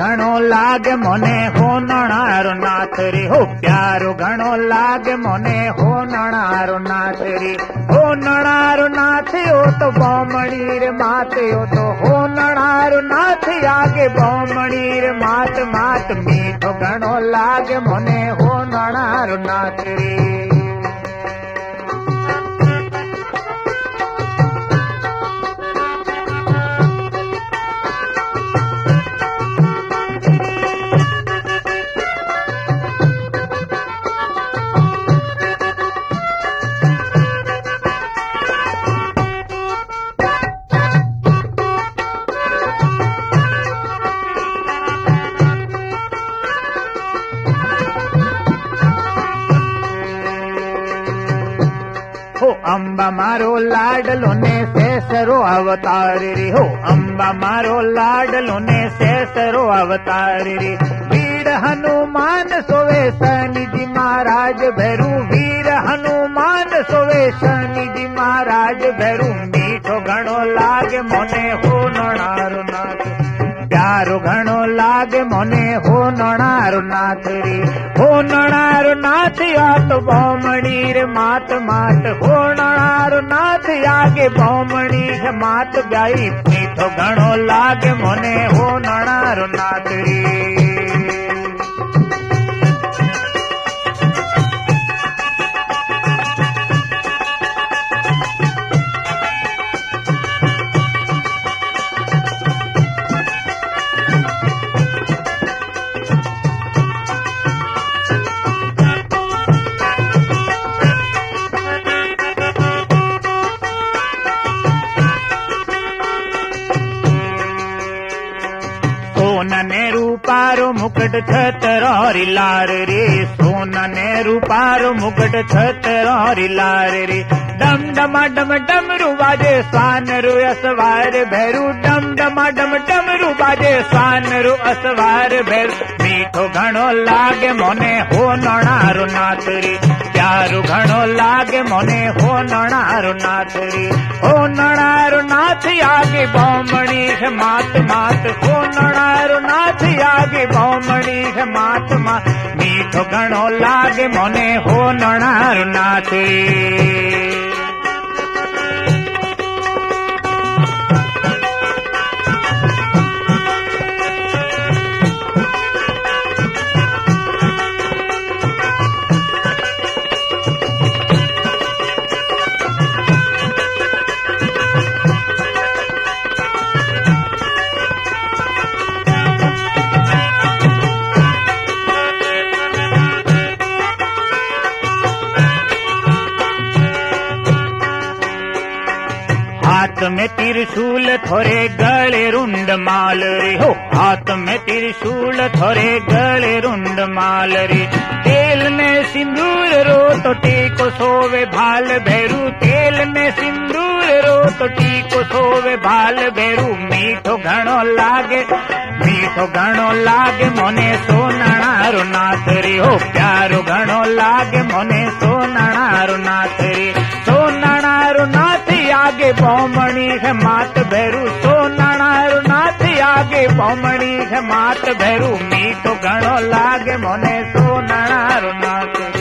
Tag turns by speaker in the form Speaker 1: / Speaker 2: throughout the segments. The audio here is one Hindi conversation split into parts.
Speaker 1: घणो लागे मोने हो नणारो नाथ रे हो प्यारो घणो लागे मोने हो नणारो नाथ रे हो नणारो नाथ हो तो बौमणी रे मात हो तो हो नणारो नाथ आगे बौमणी रे मात मात मीठो घणो लागे मोने हो नणारो नाथ रे हो अंबा मारो लाडलो ने सेसरो अवतार रे हो अंबा मारो लाडलो ने सेसरो अवतार रे वीर हनुमान सोवे सनिधि महाराज भैरू वीर हनुमान सोवे सनिधि महाराज भैरू मीठो घणो लागे मोने हो नणारो नाथ प्यारो घणो लागे मोने हो नणारो नाथ रे हो नणारो नाथ या तो बौमणी रे मात मात हो नणारो नाथ आगे बौमणी है मात ब्याई मीठो घणो लागे मोने हो नणारो नाथ रे सोनने रूपारो मुकुट छतरोरी लार रे सोनने रूपारो मुकुट छतरोरी लार रे डम डमा डम डमरू बाजे स्वानरु असवार भैरू डम डमा डम डमरू बाजे स्वानरु असवार भैरू मीठो घणो लागे मोने हो नणारो नाथ रे प्यारो घणो लागे मोने हो नणारो नाथ रे हो नणारो नाथ आगे बौमणी है मात मात हो नणारो नाथ आगे बौमणी है मात मात मीठो घणो लागे मोने हो नणारो नाथ रे हाथ में त्रिशूल थोरे गले रुंड माल रे हो हाथ में त्रिशूल थोरे गले रुंड माल रे तेल में सिंदूर रो तो टीको सोवे भाल भैरू तेल में सिंदूर रो तो टीको सोवे भाल भैरू मीठो घणो लागे मोने सो नणारो नाथ रे हो प्यारो घणो लागे मोने सो नणारो नाथ रे सो नणारो नाथ आगे बौमणी है मात भैरू सो नणारो नाथ आगे बौमणी है मात भैरू मीठो घणो लागे मोने सो नणारो नाथ रे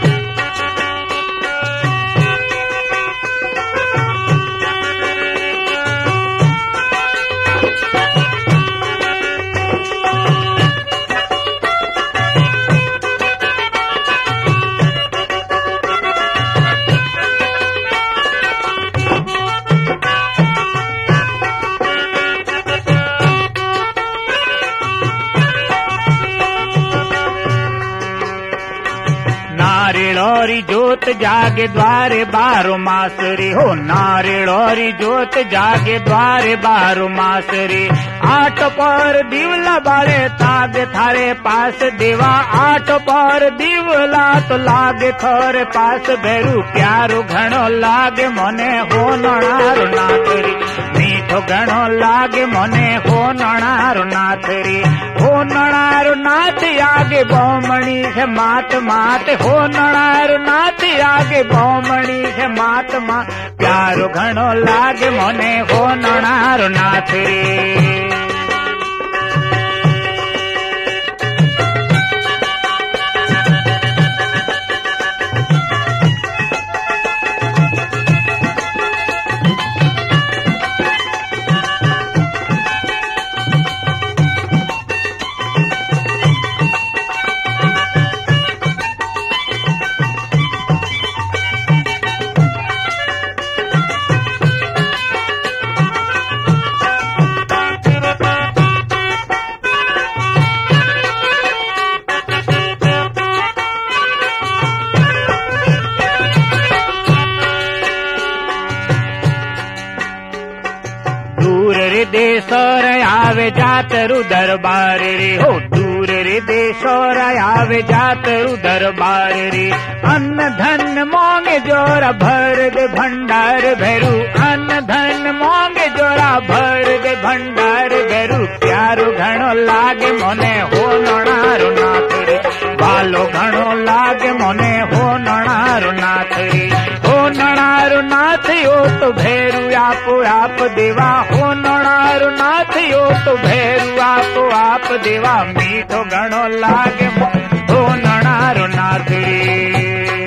Speaker 1: नारियोरी जोत जागे द्वारे बारो मास रे हो नारियोरी जोत जागे द्वारे बारो मास रे आठ पर दिवला बाले तागे थारे पास देवा आठ पर दिवला तो लागे थारे पास भैरू प्यारो घणो लागे मोने हो नणारो नाथ रे मीठो घणो लागे मोने हो नणारो नाथ रे हो नणारो नाथ आगे बौमणी है मात मात हो नणारो नाथ आगे बौमणी है मात मात प्यारो घणो लागे मोने हो नणारो नाथ रे देश आवे जातरु दरबार रे हो दूर रे देश आवे जातरु दरबार रे अन्न धन मांगे जोरा भर दे भंडार भैरू अन्न धन मांगे जोरा भर दे भंडार भैरू प्यारो घणो लागे मोने हो नणारो नाथ रे बालो घणो लागे मोने हो नणारो नाथ रे हो नणारो नाथ यो तो भैरू आप देवा हो नणारो नाथ यो तो भैरू आप देवा मीठो घणो लागे हो नणारो नाथ रे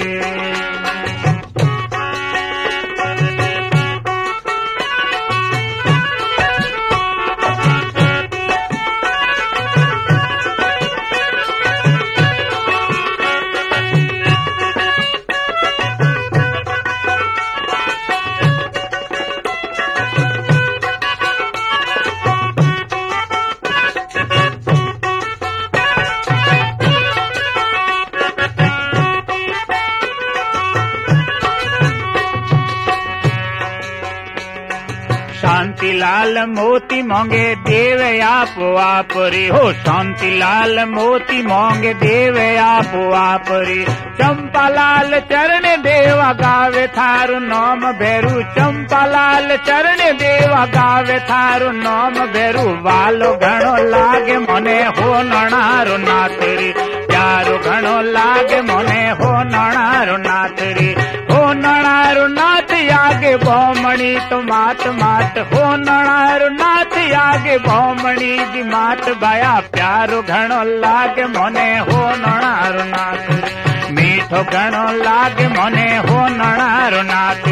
Speaker 1: शांति लाल मोती मांगे देव आप रे हो शांति लाल मोती मांगे देव आप रे चंपा लाल चरण देवा गावे थारु नाम भैरू चंपा लाल चरण देवा गावे थारु नाम भैरू वालो घणो लागे मने हो नणारो नाथ रे प्यारो घणो लागे मने हो नणारो नाथ रे हो नणारो नाथ आगे बहुमणी तो मात मात हो नणारो नाथ आगे बहुमणी जी मात बाया प्यारो घणो लागे मने हो नणारो नाथ मीठो घणो लागे मने हो नणारो नाथ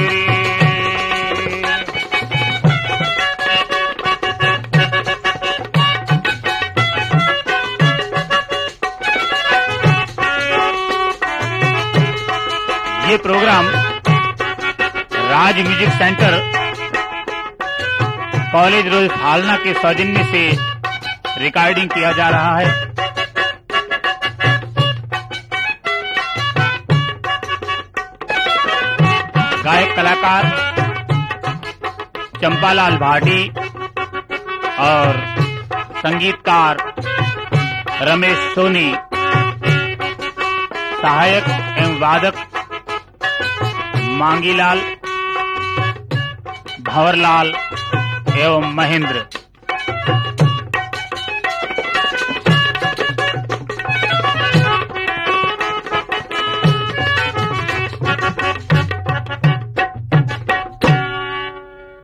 Speaker 1: ये programme Raj music centre college road Falna के सौजन्य से रिकॉर्डिंग किया जा रहा है। गायक कलाकार चंपालाल भाटी और संगीतकार रमेश सोनी, सहायक एवं वादक मांगीलाल, भंवरलाल एवं महेंद्र।